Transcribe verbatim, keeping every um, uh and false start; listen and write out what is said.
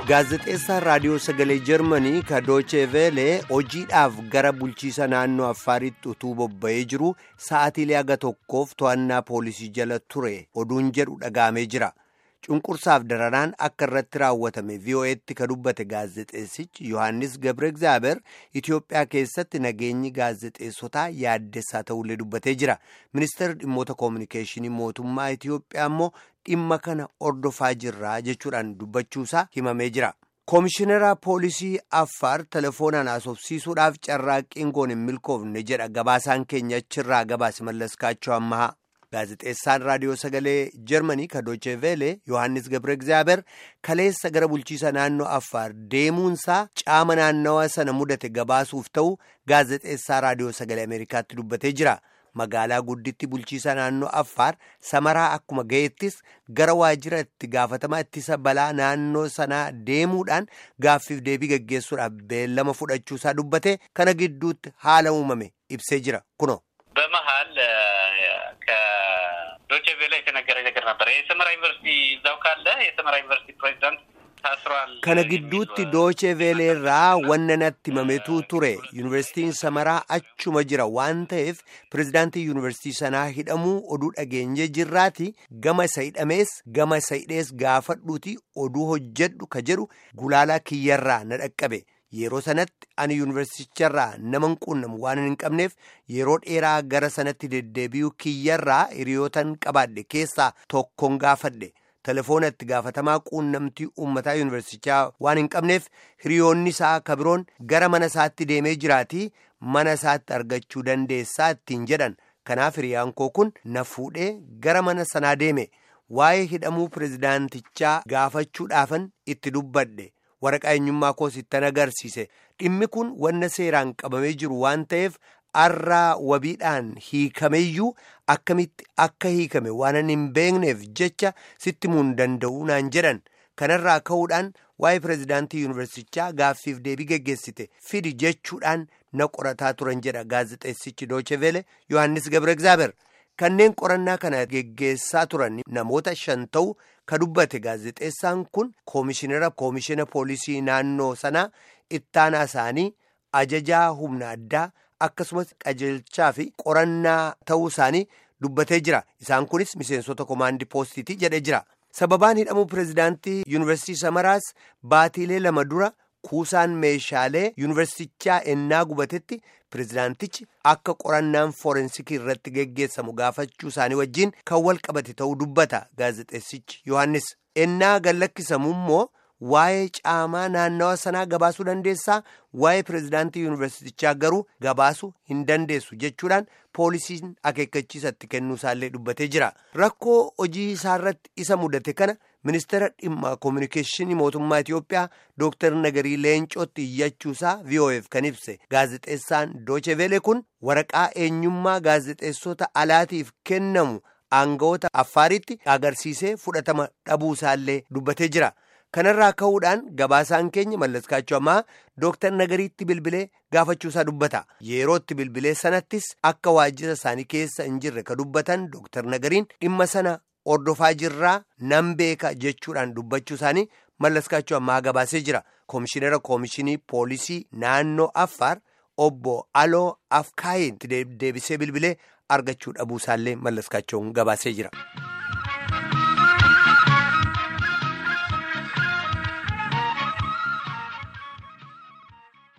Gaazexeessaan raadiyoo sagalee Jarmanii ka Dooche Veelee hojiidhaaf gara bulchiisa naannoo Affaaritti utuu bobba'ee jiru sa'aatiilee haga tokkoof to'annaa poolisii jala ture oduun jedhu dhagaamee jira. Cunqursaaf daranaan akka irratti raawwatame V O E'tti ka dubbate gaazexeessichi Yohaannis Gabreegzaaber Itoophiyaa keessatti nageenyi gaazexeessotaa yaaddessaa ta'ullee dubbatee jira. Ministeerri dhimmoota koominikeeshinii mootummaa Itoophiyaa immoo dhimma kana ordofaa jirraa jechuudhaan dubbachuusaa himamee jira. Koomishinara poolisii Affaar telefoonaan haasofsiisuudhaaf carraaqqiin goon hin milkoofne jedha gabaasaan keenya achirraa gabaase Mallaskaachoo Ammahaa. Gaazexeessaan raadiyoo sagalee Jarmanii ka Dooche Veelee Yohaannis Gabreegzaaber kaleessa gara bulchiisa naannoo Affaar deemuunsaa caama naannawa sana mudate gabaasuuf ta'u gaazexeessaa raadiyoo sagalee Ameerikaatti dubbatee jira. Magaalaa gudditti bulchiisa naannoo Affaar Samaraa akkuma ga'ettis gara waajjira itti gaafatamaa ittisa balaa naannoo sanaa deemuudhaan gaaffiif deebii gaggeessuudhaaf beellama fudhachuusaa dubbate kana gidduutti haala uumame ibsee jira kuno. በመሃል ከዶቼ ቬለ የተነገረ ነገር ነበር የሰመራ ዩኒቨርሲቲ እዛው ካለ የሰመራ ዩኒቨርሲቲ ፕሬዝዳንት ታስሯል kana gidduutti Dooche Veeleerraa wanna natti himametu ture yuunivarsiitiin Samaraa achuma jira waan ta'eef pirezidaantii yuunivarsiitii sanaa hidhamuu oduu dhageenye jirraati gama isa hidhamees gama isa hidhees gaafadhuuti oduu hojjedhu ka jedhu gulaalaa kiyyarraa na dhaqqabe. Yeroo sanatti ani yuunivarsiiticharraa naman quunnamu waan hin qabneef yeroo dheeraa gara sanatti deddeebi'uu kiyyarraa hiriyootan qabaadhe keessaa tokkoon gaafadhe. Telefoonatti gaafatamaa quunnamtii uummataa yuunivarsiitichaa waan hin qabneef hiriyoonni isaa kabiroon gara mana isaatti deemee jiraatii mana isaatti argachuu dandeessaa ittiin jedhan. Kanaaf hiriyaan koo kun na fuudhee gara mana sanaa deeme. Waa'ee hidhamuu pirezidaantichaa gaafachuudhaafan itti dubbadhe. Waraqaa eenyummaa koos ittan agarsiise. Dhimmi kun wanna seeraan qabamee jiru waan ta'eef arraa wabiidhaan hiikameyyuu akkamitti akka hiikame waan hin beekneef jecha sitti muun danda'uu naan jedhan. Kanarraa ka'uudhaan waa'ee pirezidaantii yuunivarsiitichaa gaaffiif deebii geggeessite fidi jechuudhaan na qorataa turan jedha gaazexeessichi Dooche Veele Yohaannis Gabreegzaaber. Kanneen qorannaa kana geggeessaa turan namoota shan ta'u ka dubbate gaazexeessaan kun koomishinara koomishina poolisii naannoo sanaa ittaanaa isaanii ajajaa humna addaa akkasumas qajeelchaa fi qorannaa ta'uu isaanii dubbatee jira. Isaan kunis miseensota komaandii poostiitii jedhee jira. Sababaan hidhamuu pirezidaantii yuunivarsiitii Samaraas baatiilee lama dura kuusaan meeshaalee yuunivarsiitichaa ennaa gubatetti pirezidaantichi akka qorannaan forensikii irratti geggeessamu gaafachuu isaanii wajjin kan wal qabate ta'uu dubbata gaazexeessichi Yohaannis. Ennaa gallakkisamu immoo waa'ee caamaa naannawa sanaa gabaasuu dandeessaa waa'ee pirezidaantii yuunivarsiitichaa garuu gabaasuu hin dandeessu jechuudhaan poolisiin akeekkachiisatti kennuu isaallee dubbatee jira. Rakkoo hojii isaarratti isa mudate kana ministeera dhimma koominikeeshinii mootummaa Itoophiyaa Dooktar Nagarii Leencootti iyyachuusaa V O E'f kan ibse gaazexeessaan Dooche Veelee kun waraqaa eenyummaa gaazexeessota alaatiif kennamu aangawoota Affaaritti agarsiisee fudhatama dhabuu isaallee dubbatee jira. Kanarraa ka'uudhaan gabaasaan keenya Mallaskaachoo Ammahaa Dooktar Nagariitti bilbilee gaafachuusaa dubbata. Yerootti bilbilee sanattis akka waajjira isaanii keessa hin jirre ka dubbatan Dooktar Nagariin dhimma sana ordofaa jirraa nan beeka jechuudhaan dubbachuu isaanii Mallaskaachoo Ammahaa gabaasee jira. Koomishinara koomishinii poolisii naannoo Affaar obbo Aloo Afkaayitti deebisee bilbilee argachuu dhabuu isaallee Mallaskaachoon gabaasee jira.